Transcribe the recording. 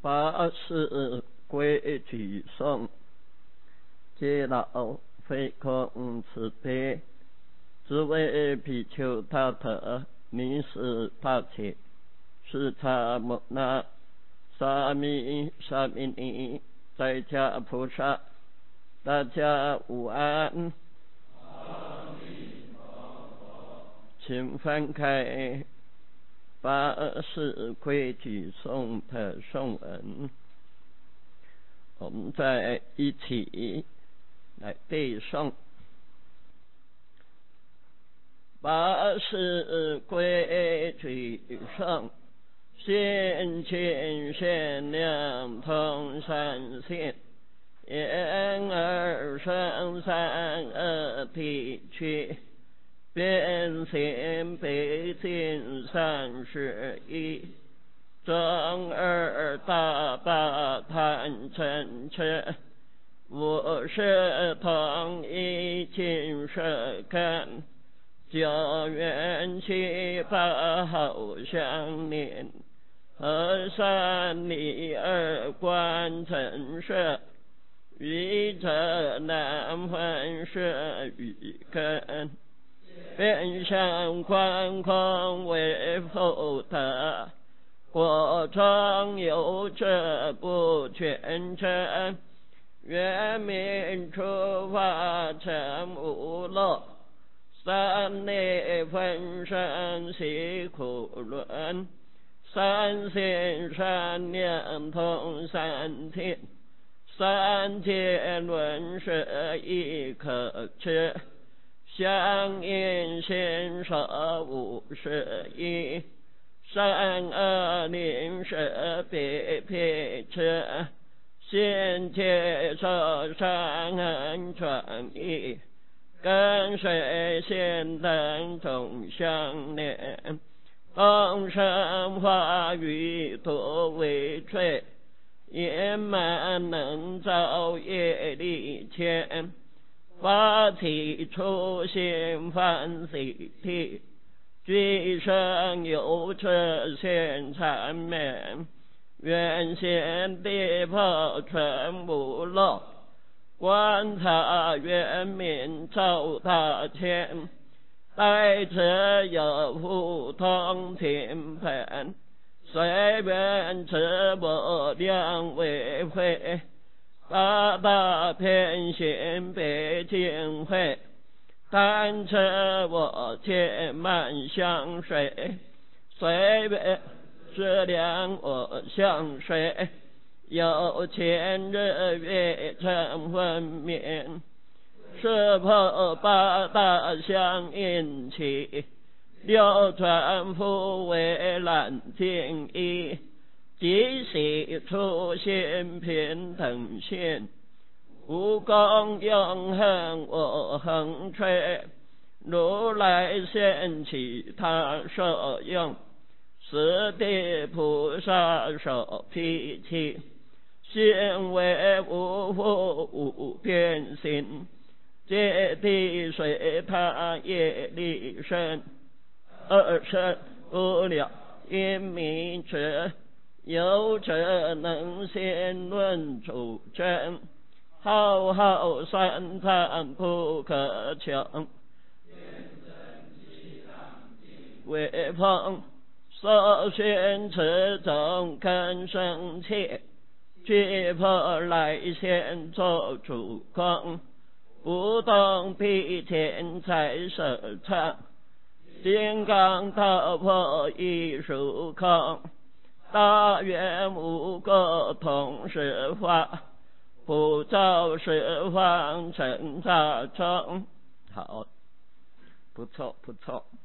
八事归矩颂，皆老非空慈悲，只为比丘他特尼斯帕切，是他摩那沙弥沙弥尼在家菩萨，大家午安。请翻开八事规矩颂的颂文，我们再一起来背诵。八事规矩颂，先前限量同三性，言而生三恶体趣，变现北经31，中二大八贪嗔痴，我是同一尽舍根，九缘七八好相连，和三离二观成舍，愚者难分舍与根，变相观空为否得，果中有者不全真，原名出发成无乐，三内分身习苦轮，三性三量同三天，三界轮是亦可知，相应心所无是一，善恶灵是别撇之，现界所善恩转移，跟随现等总相连，共生化语多为罪，也满能造业力牵，发起初心反喜体，具生有此现缠绵，原先地破全无漏，观察原名造大千，待此有互通天盘，随缘之我量为会，八大天行北经会，贪痴我见慢相随，随缘质量我相随，有前日月成分面，是破八大相应起，六传复为染净一，即喜出现平等现，无功永恒我恒吹，如来现其他受用，十地菩萨所披起，现为无复无变心，界地随他业力生，二生不了因迷执，有者能先论主真，浩浩三藏不可穷，为风所宣此种根生切，具破来现作主空，不动必天才舍唱，金刚道破一殊空，大圆无过同时化，不造十方成大众。好，不错不错。